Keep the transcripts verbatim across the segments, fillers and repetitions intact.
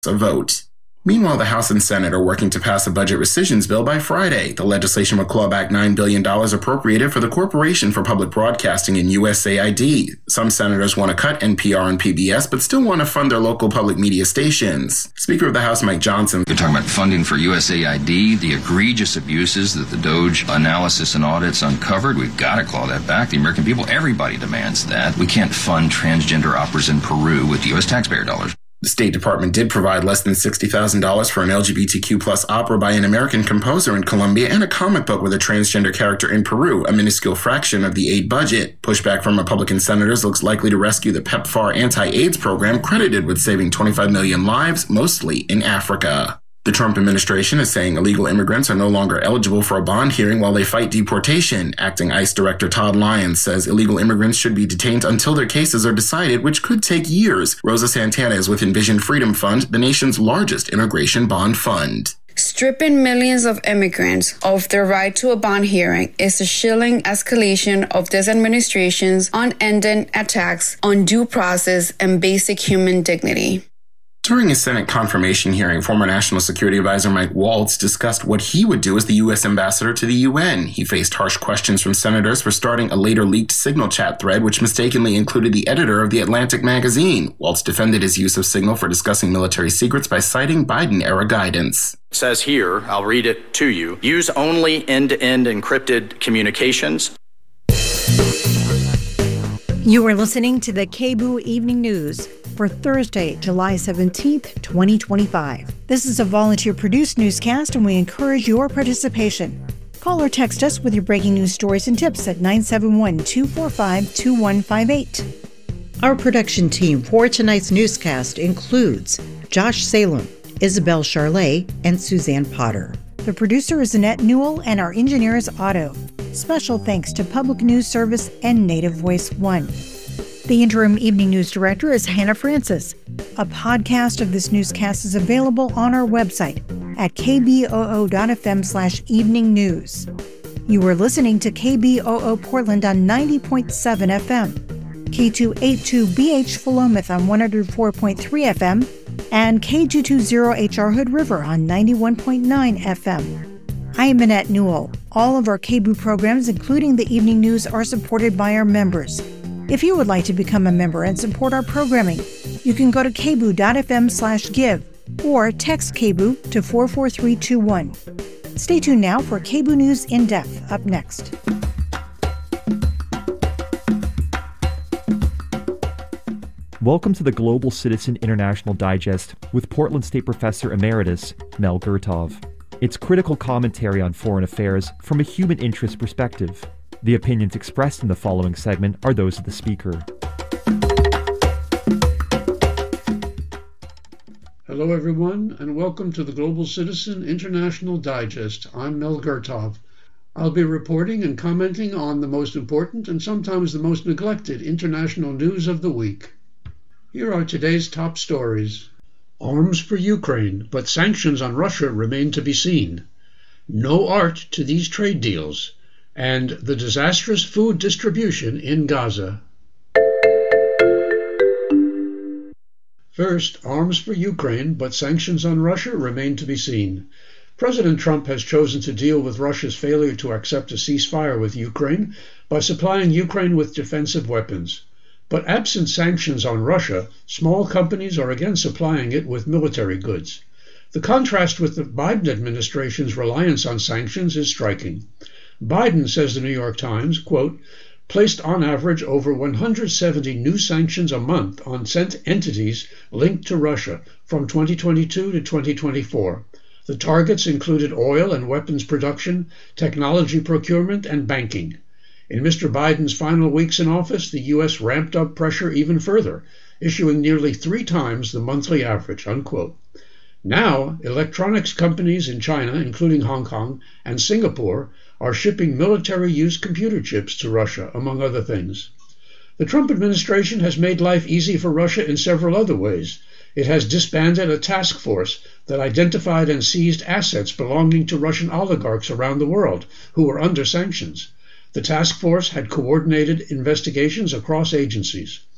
a vote. Meanwhile, the House and Senate are working to pass a budget rescissions bill by Friday. The legislation will claw back nine billion dollars appropriated for the Corporation for Public Broadcasting and U S A I D. Some senators want to cut N P R and P B S, but still want to fund their local public media stations. Speaker of the House Mike Johnson. You're talking about funding for U S A I D, the egregious abuses that the DOJ analysis and audits uncovered. We've got to claw that back. The American people, everybody demands that. We can't fund transgender operas in Peru with U S taxpayer dollars. The State Department did provide less than sixty thousand dollars for an L G B T Q plus opera by an American composer in Colombia and a comic book with a transgender character in Peru, a minuscule fraction of the aid budget. Pushback from Republican senators looks likely to rescue the PEPFAR anti-AIDS program credited with saving twenty-five million lives, mostly in Africa. The Trump administration is saying illegal immigrants are no longer eligible for a bond hearing while they fight deportation. Acting ICE Director Todd Lyons says illegal immigrants should be detained until their cases are decided, which could take years. Rosa Santana is with Envision Freedom Fund, the nation's largest immigration bond fund. Stripping millions of immigrants of their right to a bond hearing is a chilling escalation of this administration's unending attacks on due process and basic human dignity. During a Senate confirmation hearing, former National Security Advisor Mike Waltz discussed what he would do as the U S ambassador to the U N. He faced harsh questions from senators for starting a later leaked Signal chat thread, which mistakenly included the editor of The Atlantic magazine. Waltz defended his use of Signal for discussing military secrets by citing Biden-era guidance. It says here, I'll read it to you, use only end-to-end encrypted communications. You are listening to the K B O Evening News for Thursday, July seventeenth, twenty twenty-five. This is a volunteer-produced newscast, and we encourage your participation. Call or text us with your breaking news stories and tips at nine seven one, two four five, two one five eight. Our production team for tonight's newscast includes Josh Salem, Isabel Charlet, and Suzanne Potter. The producer is Annette Newell, and our engineer is Otto. Special thanks to Public News Service and Native Voice One. The interim evening news director is Hannah Francis. A podcast of this newscast is available on our website at kboo.fm slash evening news. You are listening to K B O O Portland on ninety point seven F M, K two eighty-two B H Philomath on one oh four point three F M, and K two twenty H R Hood River on ninety-one point nine F M. I am Annette Newell. All of our K B O programs, including the evening news, are supported by our members. If you would like to become a member and support our programming, you can go to kboo.fm slash give or text K B O to four four three two one. Stay tuned now for K B O News in Depth up next. Welcome to the Global Citizen International Digest with Portland State Professor Emeritus Mel Gertov. It's critical commentary on foreign affairs from a human interest perspective. The opinions expressed in the following segment are those of the speaker. Hello, everyone, and welcome to the Global Citizen International Digest. I'm Mel Gertov. I'll be reporting and commenting on the most important and sometimes the most neglected international news of the week. Here are today's top stories. Arms for Ukraine, but sanctions on Russia remain to be seen. No art to these trade deals. And the disastrous food distribution in Gaza. First, arms for Ukraine, but sanctions on Russia remain to be seen. President Trump has chosen to deal with Russia's failure to accept a ceasefire with Ukraine by supplying Ukraine with defensive weapons. But absent sanctions on Russia, small companies are again supplying it with military goods. The contrast with the Biden administration's reliance on sanctions is striking. Biden, says the New York Times, quote, placed on average over one hundred seventy new sanctions a month on sent entities linked to Russia from twenty twenty-two to twenty twenty-four. The targets included oil and weapons production, technology procurement, and banking. In Mister Biden's final weeks in office, the U S ramped up pressure even further, issuing nearly three times the monthly average, unquote. Now, electronics companies in China, including Hong Kong and Singapore, are shipping military-use computer chips to Russia, among other things. The Trump administration has made life easy for Russia in several other ways. It has disbanded a task force that identified and seized assets belonging to Russian oligarchs around the world who were under sanctions. The task force had coordinated investigations across agencies.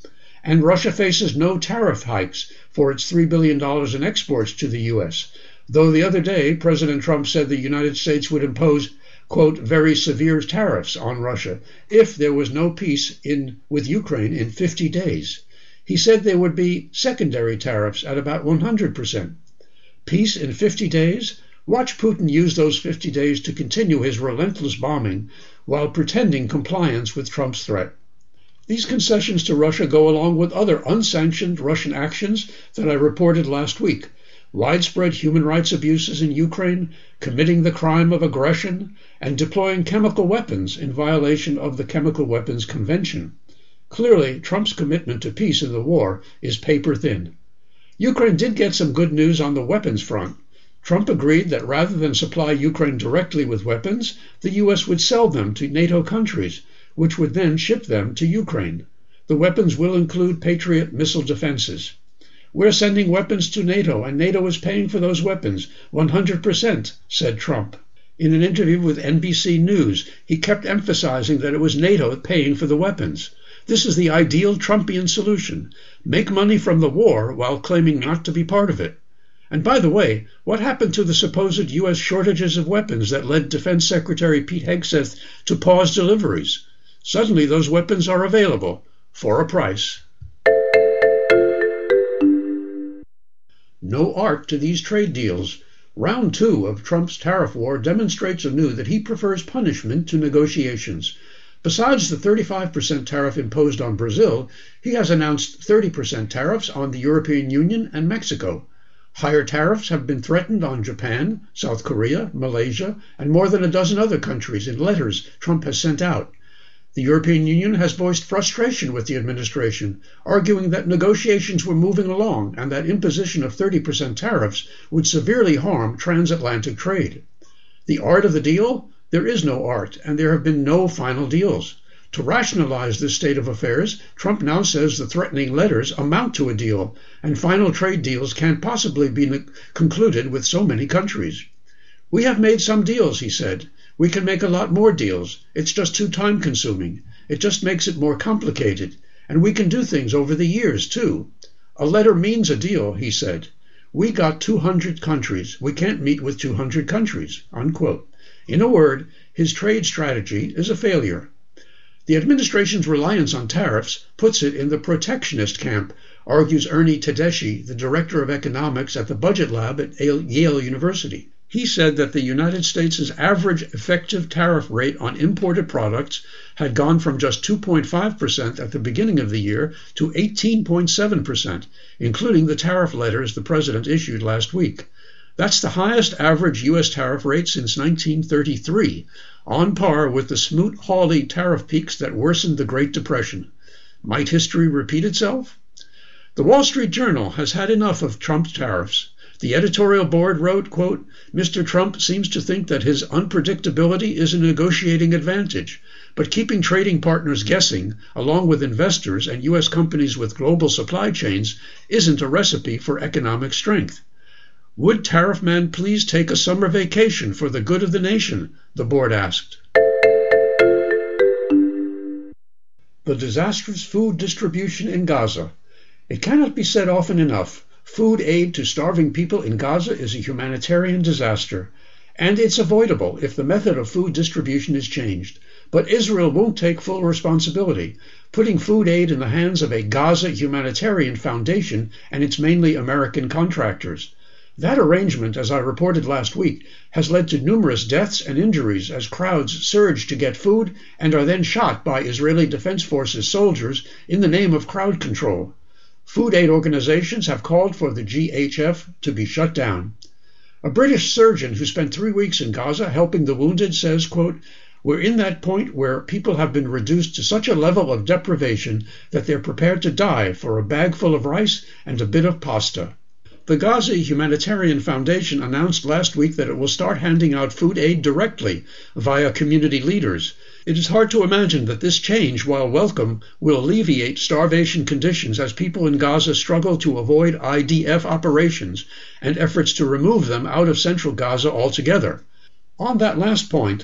and Russia faces no tariff hikes for its three billion dollars in exports to the U S, though the other day President Trump said the United States would impose, quote, very severe tariffs on Russia if there was no peace in with Ukraine in fifty days. He said there would be secondary tariffs at about one hundred percent. Peace in fifty days? Watch Putin use those fifty days to continue his relentless bombing while pretending compliance with Trump's threat. These concessions to Russia go along with other unsanctioned Russian actions that I reported last week: widespread human rights abuses in Ukraine, committing the crime of aggression, and deploying chemical weapons in violation of the Chemical Weapons Convention. Clearly, Trump's commitment to peace in the war is paper thin. Ukraine did get some good news on the weapons front. Trump agreed that rather than supply Ukraine directly with weapons, the U S would sell them to NATO countries, which would then ship them to Ukraine. The weapons will include Patriot missile defenses. We're sending weapons to NATO, and NATO is paying for those weapons, one hundred percent, said Trump. In an interview with N B C News, he kept emphasizing that it was NATO paying for the weapons. This is the ideal Trumpian solution: make money from the war while claiming not to be part of it. And by the way, what happened to the supposed U S shortages of weapons that led Defense Secretary Pete Hegseth to pause deliveries? Suddenly those weapons are available for a price. No art to these trade deals. Round two of Trump's tariff war demonstrates anew that he prefers punishment to negotiations. Besides the thirty-five percent tariff imposed on Brazil, he has announced thirty percent tariffs on the European Union and Mexico. Higher tariffs have been threatened on Japan, South Korea, Malaysia, and more than a dozen other countries in letters Trump has sent out. The European Union has voiced frustration with the administration, arguing that negotiations were moving along and that imposition of thirty percent tariffs would severely harm transatlantic trade. The art of the deal? There is no art, and there have been no final deals. To rationalize this state of affairs, Trump now says the threatening letters amount to a deal, and final trade deals can't possibly be ne- concluded with so many countries. We have made some deals, he said. We can make a lot more deals. It's just too time-consuming. It just makes it more complicated. And we can do things over the years, too. A letter means a deal, he said. We got two hundred countries. We can't meet with two hundred countries, unquote. In a word, his trade strategy is a failure. The administration's reliance on tariffs puts it in the protectionist camp, argues Ernie Tedeschi, the director of economics at the Budget Lab at Yale University. He said that the United States' average effective tariff rate on imported products had gone from just two point five percent at the beginning of the year to eighteen point seven percent, including the tariff letters the president issued last week. That's the highest average U S tariff rate since nineteen thirty-three, on par with the Smoot-Hawley tariff peaks that worsened the Great Depression. Might history repeat itself? The Wall Street Journal has had enough of Trump's tariffs. The editorial board wrote, quote, Mister Trump seems to think that his unpredictability is a negotiating advantage, but keeping trading partners guessing, along with investors and U S companies with global supply chains, isn't a recipe for economic strength. Would Tariff Man please take a summer vacation for the good of the nation? The board asked. The disastrous food distribution in Gaza. It cannot be said often enough. Food aid to starving people in Gaza is a humanitarian disaster, and it's avoidable if the method of food distribution is changed. But Israel won't take full responsibility, putting food aid in the hands of a Gaza Humanitarian Foundation and its mainly American contractors. That arrangement, as I reported last week, has led to numerous deaths and injuries as crowds surge to get food and are then shot by Israeli Defense Forces soldiers in the name of crowd control. Food aid organizations have called for the G H F to be shut down. A British surgeon who spent three weeks in Gaza helping the wounded says, quote, We're in that point where people have been reduced to such a level of deprivation that they're prepared to die for a bag full of rice and a bit of pasta. The Gaza Humanitarian Foundation announced last week that it will start handing out food aid directly via community leaders. It is hard to imagine that this change, while welcome, will alleviate starvation conditions as people in Gaza struggle to avoid I D F operations and efforts to remove them out of central Gaza altogether. On that last point,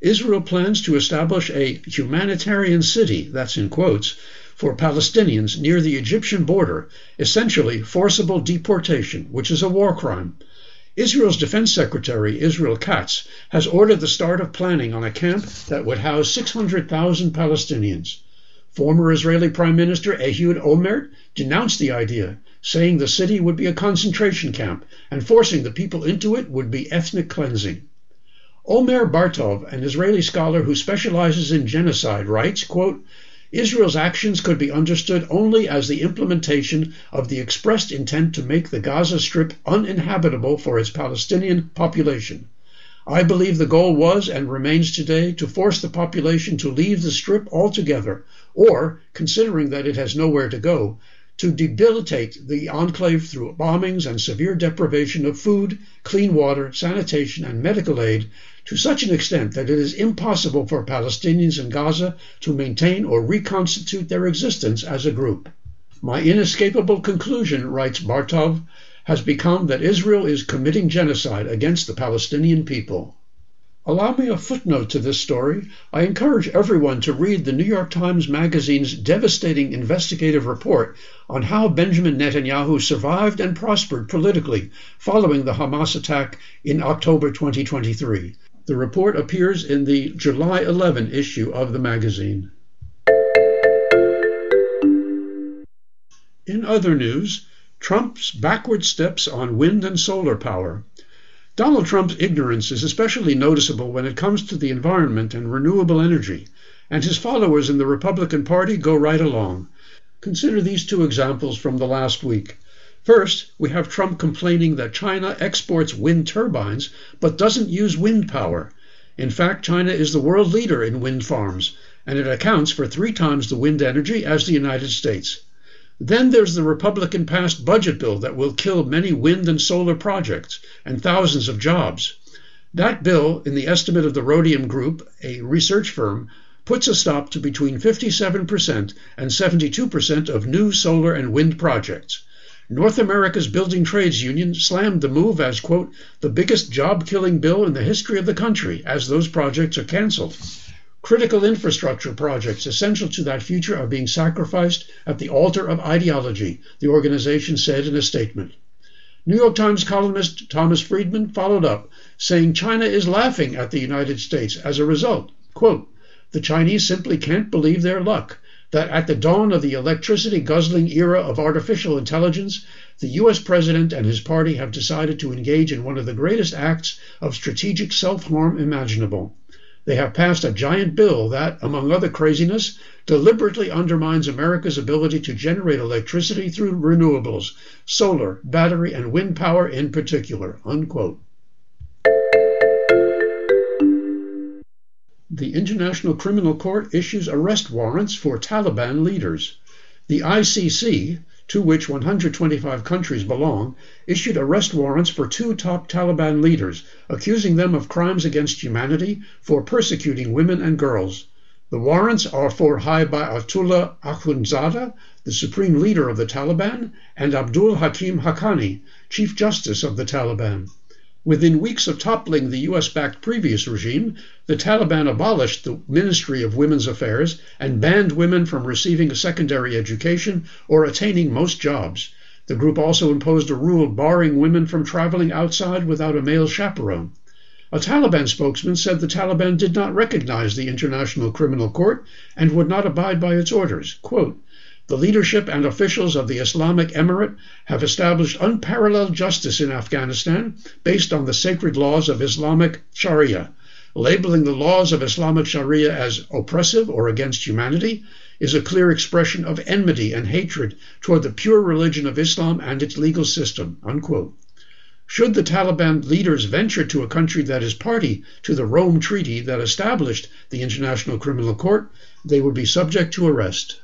Israel plans to establish a humanitarian city, that's in quotes, for Palestinians near the Egyptian border, essentially forcible deportation, which is a war crime. Israel's Defense Secretary, Israel Katz, has ordered the start of planning on a camp that would house six hundred thousand Palestinians. Former Israeli Prime Minister Ehud Olmert denounced the idea, saying the city would be a concentration camp and forcing the people into it would be ethnic cleansing. Omer Bartov, an Israeli scholar who specializes in genocide, writes, quote, Israel's actions could be understood only as the implementation of the expressed intent to make the Gaza Strip uninhabitable for its Palestinian population. I believe the goal was and remains today to force the population to leave the Strip altogether, or, considering that it has nowhere to go, to debilitate the enclave through bombings and severe deprivation of food, clean water, sanitation, and medical aid to such an extent that it is impossible for Palestinians in Gaza to maintain or reconstitute their existence as a group. My inescapable conclusion, writes Bartov, has become that Israel is committing genocide against the Palestinian people. Allow me a footnote to this story. I encourage everyone to read the New York Times Magazine's devastating investigative report on how Benjamin Netanyahu survived and prospered politically following the Hamas attack in October twenty twenty-three. The report appears in the July eleventh issue of the magazine. In other news, Trump's backward steps on wind and solar power. Donald Trump's ignorance is especially noticeable when it comes to the environment and renewable energy, and his followers in the Republican Party go right along. Consider these two examples from the last week. First, we have Trump complaining that China exports wind turbines but doesn't use wind power. In fact, China is the world leader in wind farms, and it accounts for three times the wind energy as the United States. Then there's the Republican-passed budget bill that will kill many wind and solar projects and thousands of jobs. That bill, in the estimate of the Rhodium Group, a research firm, puts a stop to between fifty-seven percent and seventy-two percent of new solar and wind projects. North America's Building Trades Union slammed the move as, quote, the biggest job-killing bill in the history of the country, as those projects are canceled. Critical infrastructure projects essential to that future are being sacrificed at the altar of ideology, the organization said in a statement. New York Times columnist Thomas Friedman followed up, saying China is laughing at the United States as a result. Quote, the Chinese simply can't believe their luck, that at the dawn of the electricity-guzzling era of artificial intelligence, the U S president and his party have decided to engage in one of the greatest acts of strategic self-harm imaginable. They have passed a giant bill that, among other craziness, deliberately undermines America's ability to generate electricity through renewables, solar, battery, and wind power in particular, unquote. The International Criminal Court issues arrest warrants for Taliban leaders. The I C C, to which one hundred twenty-five countries belong, issued arrest warrants for two top Taliban leaders, accusing them of crimes against humanity for persecuting women and girls. The warrants are for Haibatullah Akhundzada, the supreme leader of the Taliban, and Abdul Hakim Haqqani, Chief Justice of the Taliban. Within weeks of toppling the U S-backed previous regime, the Taliban abolished the Ministry of Women's Affairs and banned women from receiving a secondary education or attaining most jobs. The group also imposed a rule barring women from traveling outside without a male chaperone. A Taliban spokesman said the Taliban did not recognize the International Criminal Court and would not abide by its orders. Quote, the leadership and officials of the Islamic Emirate have established unparalleled justice in Afghanistan based on the sacred laws of Islamic Sharia. Labeling the laws of Islamic Sharia as oppressive or against humanity is a clear expression of enmity and hatred toward the pure religion of Islam and its legal system, unquote. Should the Taliban leaders venture to a country that is party to the Rome Treaty that established the International Criminal Court, they would be subject to arrest.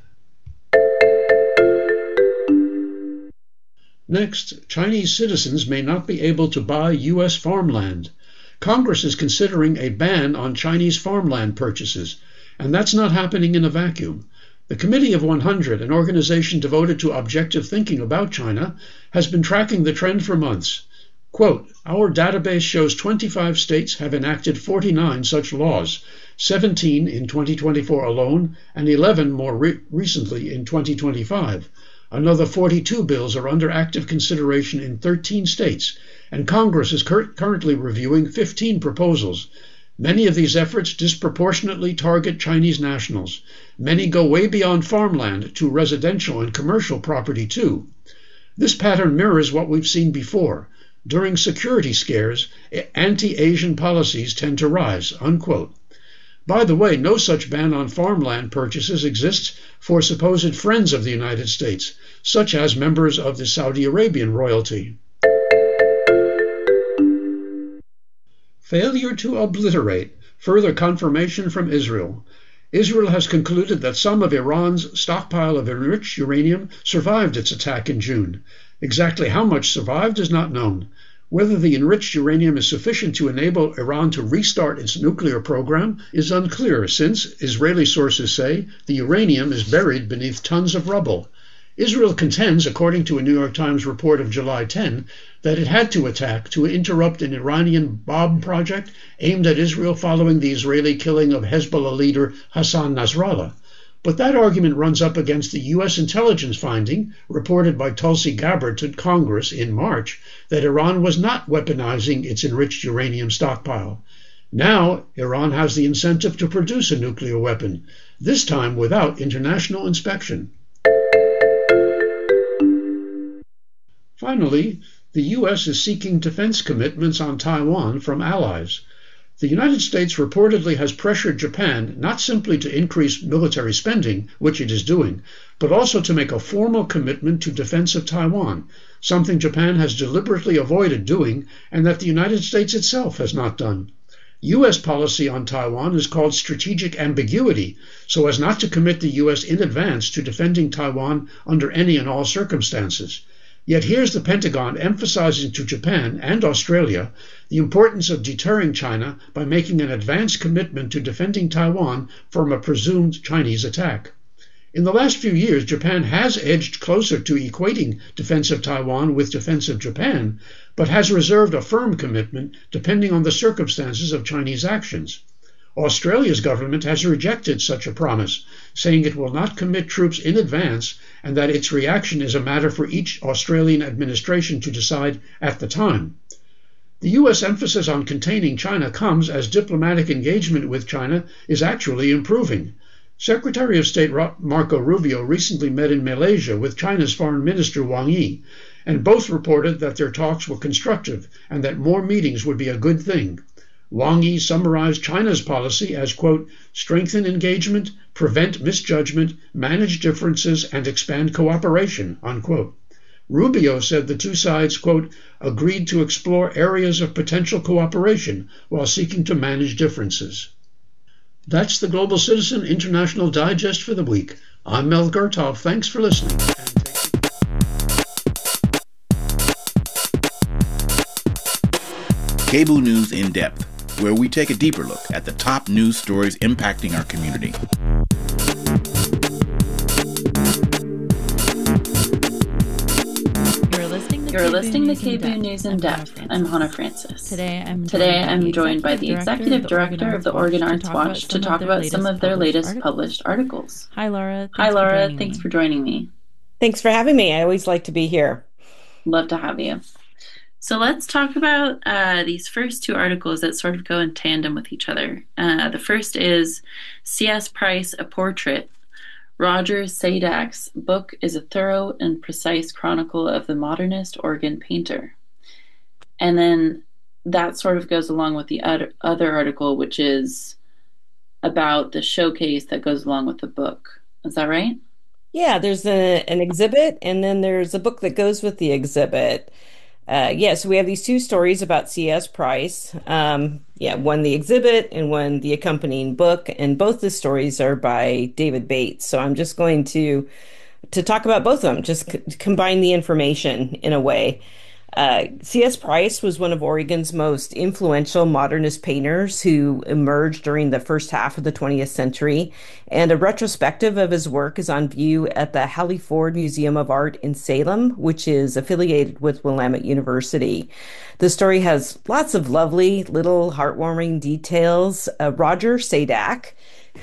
Next, Chinese citizens may not be able to buy U S farmland. Congress is considering a ban on Chinese farmland purchases, and that's not happening in a vacuum. The Committee of one hundred, an organization devoted to objective thinking about China, has been tracking the trend for months. Quote, our database shows twenty-five states have enacted forty-nine such laws, seventeen in twenty twenty-four alone, and eleven more re- recently in twenty twenty-five. Another forty-two bills are under active consideration in thirteen states, and Congress is cur- currently reviewing fifteen proposals. Many of these efforts disproportionately target Chinese nationals. Many go way beyond farmland to residential and commercial property too. This pattern mirrors what we've seen before. During security scares, anti-Asian policies tend to rise, unquote. By the way, no such ban on farmland purchases exists for supposed friends of the United States, such as members of the Saudi Arabian royalty. Failure to obliterate. Further confirmation from Israel. Israel has concluded that some of Iran's stockpile of enriched uranium survived its attack in June. Exactly how much survived is not known. Whether the enriched uranium is sufficient to enable Iran to restart its nuclear program is unclear, since, Israeli sources say, the uranium is buried beneath tons of rubble. Israel contends, according to a New York Times report of July tenth, that it had to attack to interrupt an Iranian bomb project aimed at Israel following the Israeli killing of Hezbollah leader Hassan Nasrallah. But that argument runs up against the U S intelligence finding, reported by Tulsi Gabbard to Congress in March, that Iran was not weaponizing its enriched uranium stockpile. Now, Iran has the incentive to produce a nuclear weapon, this time without international inspection. Finally, the U S is seeking defense commitments on Taiwan from allies. The United States reportedly has pressured Japan not simply to increase military spending, which it is doing, but also to make a formal commitment to defense of Taiwan, something Japan has deliberately avoided doing and that the United States itself has not done. U S policy on Taiwan is called strategic ambiguity, so as not to commit the U S in advance to defending Taiwan under any and all circumstances. Yet here's the Pentagon emphasizing to Japan and Australia the importance of deterring China by making an advanced commitment to defending Taiwan from a presumed Chinese attack. In the last few years, Japan has edged closer to equating defense of Taiwan with defense of Japan, but has reserved a firm commitment depending on the circumstances of Chinese actions. Australia's government has rejected such a promise, saying it will not commit troops in advance and that its reaction is a matter for each Australian administration to decide at the time. The U S emphasis on containing China comes as diplomatic engagement with China is actually improving. Secretary of State Marco Rubio recently met in Malaysia with China's Foreign Minister Wang Yi, and both reported that their talks were constructive and that more meetings would be a good thing. Wang Yi summarized China's policy as, quote, strengthen engagement, prevent misjudgment, manage differences, and expand cooperation, unquote. Rubio said the two sides, quote, agreed to explore areas of potential cooperation while seeking to manage differences. That's the Global Citizen International Digest for the week. I'm Mel Gertov. Thanks for listening. K B U News in Depth, where we take a deeper look at the top news stories impacting our community. You're listening to K B U News in Depth. I'm Hannah Francis. Today I'm Today I'm joined by the Executive Director of the Oregon Arts Watch to talk about some of their latest published articles. Hi, Laura. Hi, Laura. Thanks for joining me. Thanks for having me. I always like to be here. Love to have you. So let's talk about uh, these first two articles that sort of go in tandem with each other. Uh, the first is C S. Price, A Portrait. Roger Sadak's book is a thorough and precise chronicle of the modernist Oregon painter. And then that sort of goes along with the other article, which is about the showcase that goes along with the book. Is that right? Yeah, there's a, an exhibit, and then there's a book that goes with the exhibit. Uh, yeah, so we have these two stories about C S. Price. Um, yeah, one the exhibit and one the accompanying book, and both the stories are by David Bates. So I'm just going to to talk about both of them, just c- combine the information in a way. Uh, C S. Price was one of Oregon's most influential modernist painters who emerged during the first half of the twentieth century, and a retrospective of his work is on view at the Hallie Ford Museum of Art in Salem, which is affiliated with Willamette University. The story has lots of lovely little heartwarming details. Uh, Roger Sadak,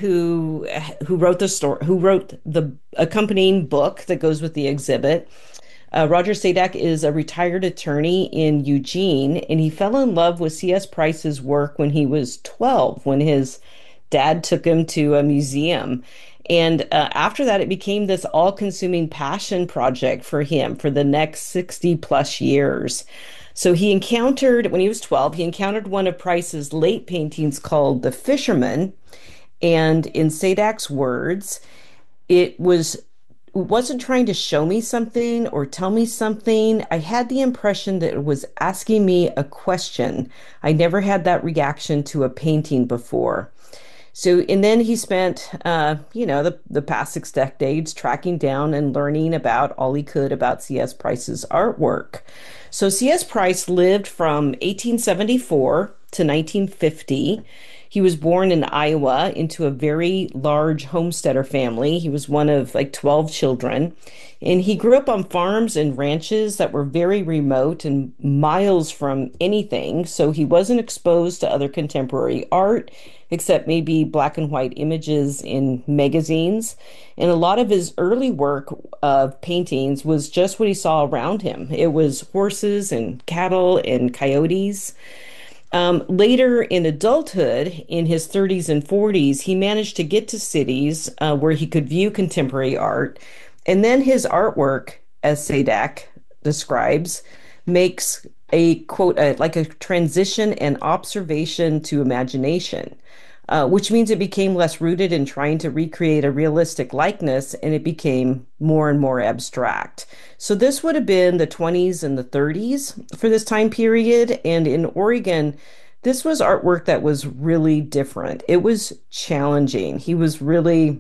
who who wrote the story, who wrote the accompanying book that goes with the exhibit. Uh, Roger Sadak is a retired attorney in Eugene, and he fell in love with C S. Price's work when he was twelve, when his dad took him to a museum. And uh, after that, it became this all-consuming passion project for him for the next sixty plus years. So he encountered, when he was twelve, he encountered one of Price's late paintings called The Fisherman. And in Sadak's words, it was wasn't trying to show me something or tell me something. I had the impression that it was asking me a question. I never had that reaction to a painting before. So, and then he spent, uh, you know, the, the past six decades tracking down and learning about all he could about C S. Price's artwork. So C S. Price lived from eighteen seventy-four to nineteen fifty. He was born in Iowa into a very large homesteader family. He was one of like twelve children. And he grew up on farms and ranches that were very remote and miles from anything. So he wasn't exposed to other contemporary art, except maybe black and white images in magazines. And a lot of his early work of paintings was just what he saw around him. It was horses and cattle and coyotes. Um, later in adulthood, in his thirties and forties, he managed to get to cities uh, where he could view contemporary art. And then his artwork, as Sadak describes, makes a, quote, a, like a transition and observation to imagination, uh, which means it became less rooted in trying to recreate a realistic likeness, and it became more and more abstract. So this would have been the twenties and the thirties for this time period. And in Oregon, this was artwork that was really different. It was challenging. He was really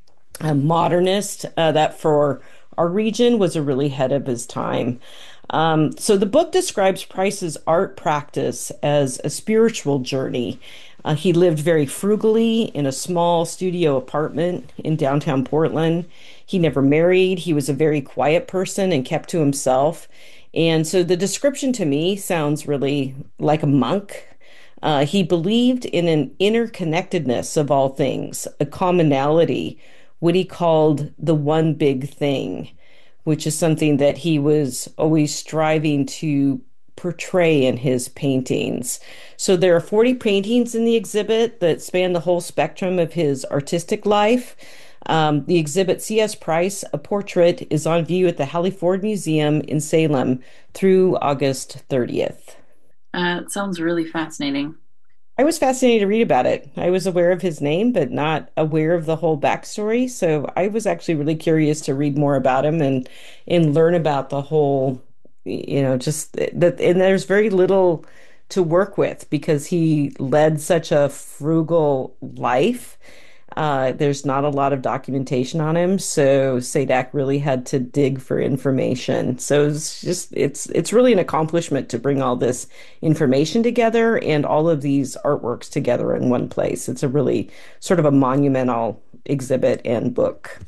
a modernist uh, that for our region was a really ahead of his time. Um, so the book describes Price's art practice as a spiritual journey. Uh, he lived very frugally in a small studio apartment in downtown Portland. He never married. He was a very quiet person and kept to himself. And so the description to me sounds really like a monk. Uh, he believed in an interconnectedness of all things, a commonality, what he called the one big thing, which is something that he was always striving to portray in his paintings. So there are forty paintings in the exhibit that span the whole spectrum of his artistic life. Um, the exhibit C S. Price, A Portrait, is on view at the Hallie Ford Museum in Salem through August thirtieth. Uh, it sounds really fascinating. I was fascinated to read about it. I was aware of his name, but not aware of the whole backstory. So I was actually really curious to read more about him and and learn about the whole, you know, just that. And there's very little to work with because he led such a frugal life. Uh, there's not a lot of documentation on him, so Sadak really had to dig for information. So it's just it's it's really an accomplishment to bring all this information together and all of these artworks together in one place. It's a really sort of a monumental exhibit and book.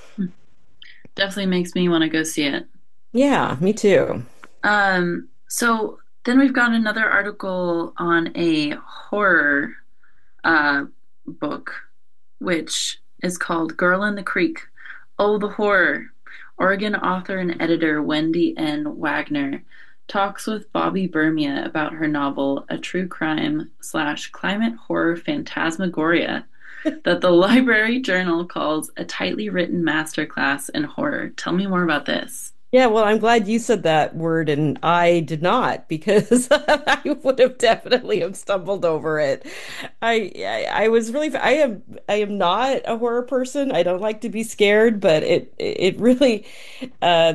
Definitely makes me want to go see it. Yeah, me too. Um, so then we've got another article on a horror uh, book, which is called Girl in the Creek. Oh, the Horror. Oregon author and editor Wendy N. Wagner talks with Bobby Bermia about her novel, a true crime slash climate horror phantasmagoria that the Library Journal calls a tightly written masterclass in horror. Tell me more about this. Yeah, well, I'm glad you said that word and I did not, because I would have definitely have stumbled over it. I, I I was really I am I am not a horror person. I don't like to be scared, but it it really uh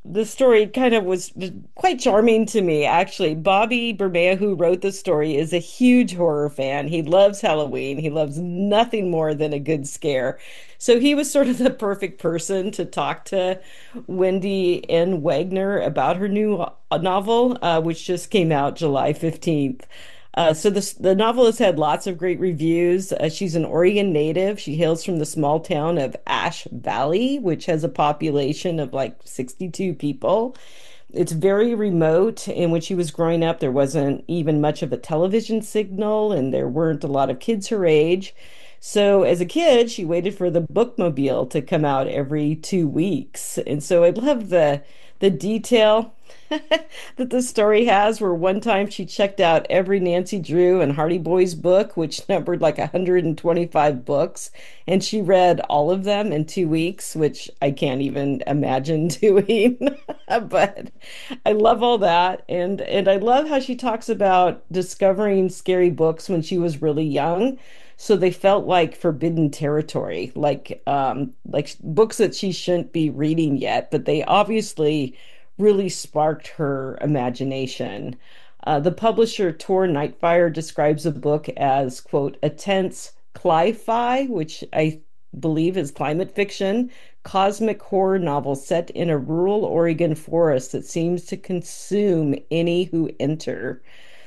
the story kind of was quite charming to me, actually. Bobby Bermea, who wrote the story, is a huge horror fan. He loves Halloween. He loves nothing more than a good scare. So he was sort of the perfect person to talk to Wendy N. Wagner about her new novel, uh, which just came out July fifteenth. Uh, so this, the novel has had lots of great reviews. Uh, she's an Oregon native. She hails from the small town of Ash Valley, which has a population of like sixty-two people. It's very remote, and when she was growing up, there wasn't even much of a television signal, and there weren't a lot of kids her age. So as a kid, she waited for the bookmobile to come out every two weeks. And so I love the the detail that the story has, where one time she checked out every Nancy Drew and Hardy Boys book, which numbered like one hundred twenty-five books, and she read all of them in two weeks, which I can't even imagine doing. But I love all that, and and I love how she talks about discovering scary books when she was really young. So they felt like forbidden territory, like um, like books that she shouldn't be reading yet, but they obviously really sparked her imagination. Uh, the publisher Tor Nightfire describes the book as, quote, a tense cli-fi, which I believe is climate fiction, cosmic horror novel set in a rural Oregon forest that seems to consume any who enter.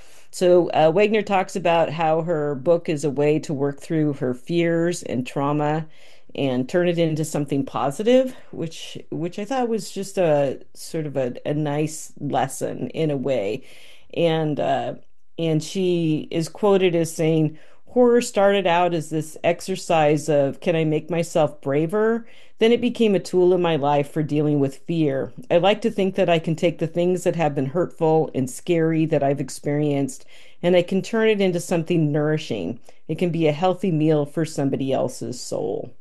So uh, Wagner talks about how her book is a way to work through her fears and trauma and turn it into something positive, which which I thought was just a sort of a, a nice lesson in a way. And uh, and she is quoted as saying, horror started out as this exercise of, can I make myself braver? Then it became a tool in my life for dealing with fear. I like to think that I can take the things that have been hurtful and scary that I've experienced, and I can turn it into something nourishing. It can be a healthy meal for somebody else's soul.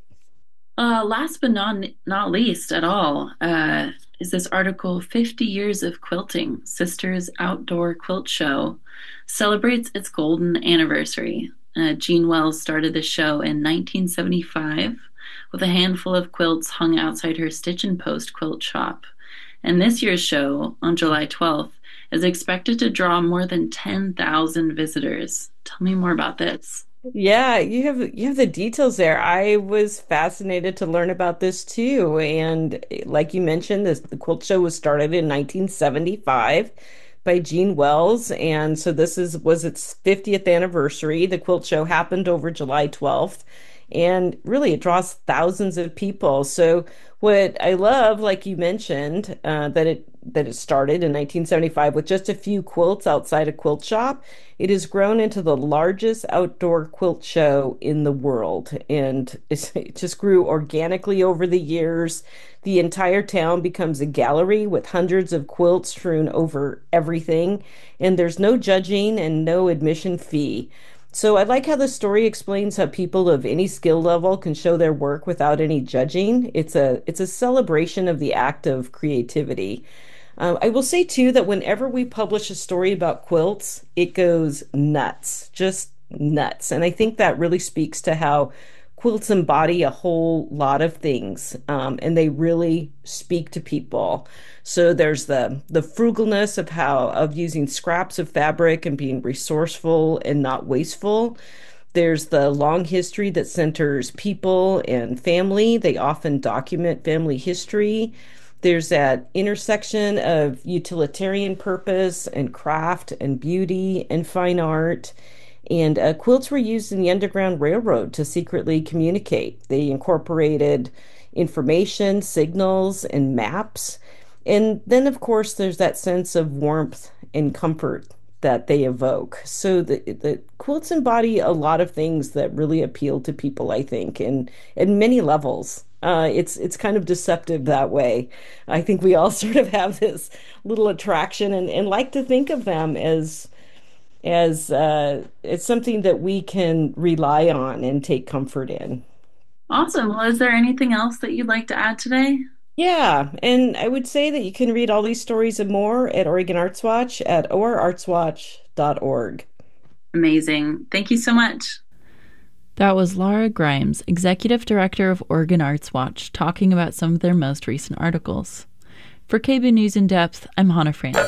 Uh, last but not, not least at all uh, is this article, fifty years of Quilting, Sisters Outdoor Quilt Show, celebrates its golden anniversary. Uh, Jean Wells started the show in nineteen seventy-five with a handful of quilts hung outside her Stitch and Post quilt shop. And this year's show, on July twelfth, is expected to draw more than ten thousand visitors. Tell me more about this. Yeah, you have you have the details there. I was fascinated to learn about this too. And like you mentioned, this the quilt show was started in nineteen seventy-five by Jean Wells, and so this is was its fiftieth anniversary. The quilt show happened over July twelfth, and really it draws thousands of people. So what I love, like you mentioned, uh, that it that it started in nineteen seventy-five with just a few quilts outside a quilt shop. It has grown into the largest outdoor quilt show in the world, and it's, it just grew organically over the years. The entire town becomes a gallery with hundreds of quilts strewn over everything, and there's no judging and no admission fee. So I like how the story explains how people of any skill level can show their work without any judging. It's a it's a celebration of the act of creativity. Um, I will say too that whenever we publish a story about quilts, it goes nuts, just nuts. And I think that really speaks to how quilts embody a whole lot of things, um, and they really speak to people. So there's the the frugalness of how of using scraps of fabric and being resourceful and not wasteful. There's the long history that centers people and family. They often document family history. There's that intersection of utilitarian purpose and craft and beauty and fine art. And uh, quilts were used in the Underground Railroad to secretly communicate. They incorporated information, signals, and maps. And then, of course, there's that sense of warmth and comfort that they evoke. So the, the quilts embody a lot of things that really appeal to people, I think, and in many levels. Uh, it's it's kind of deceptive that way. I think we all sort of have this little attraction and, and like to think of them as as uh, it's something that we can rely on and take comfort in. Awesome. Well, is there anything else that you'd like to add today? Yeah, and I would say that you can read all these stories and more at Oregon Arts Watch at o r arts watch dot org. Amazing. Thank you so much. That was Laura Grimes, Executive Director of Oregon Arts Watch, talking about some of their most recent articles. For K B O News in Depth, I'm Hannah France.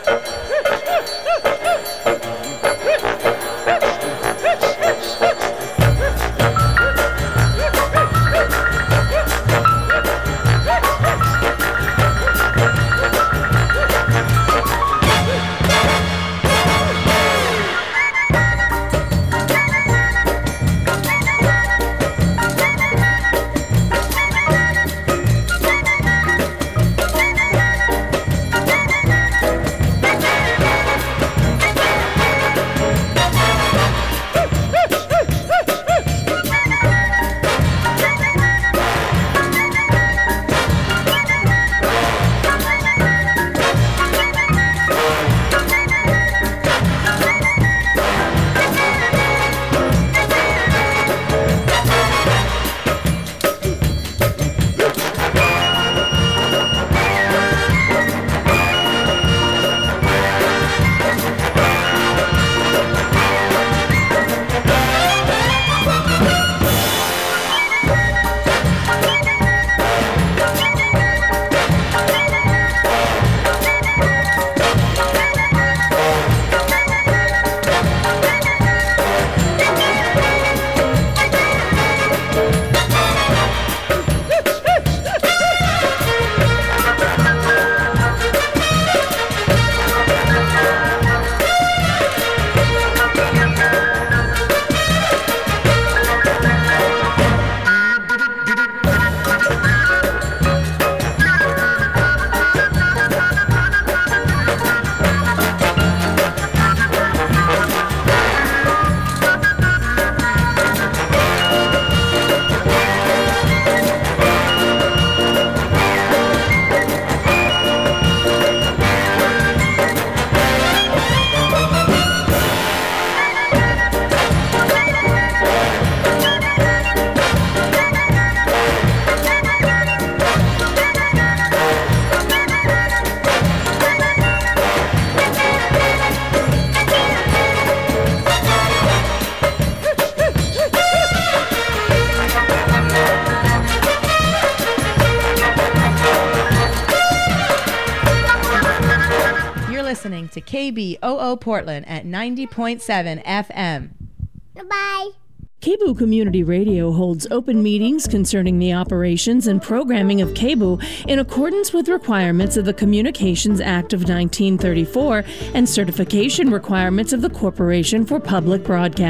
Listening to K B O O Portland at ninety point seven F M. Bye. K B O Community Radio holds open meetings concerning the operations and programming of K B O in accordance with requirements of the Communications Act of nineteen thirty-four and certification requirements of the Corporation for Public Broadcasting.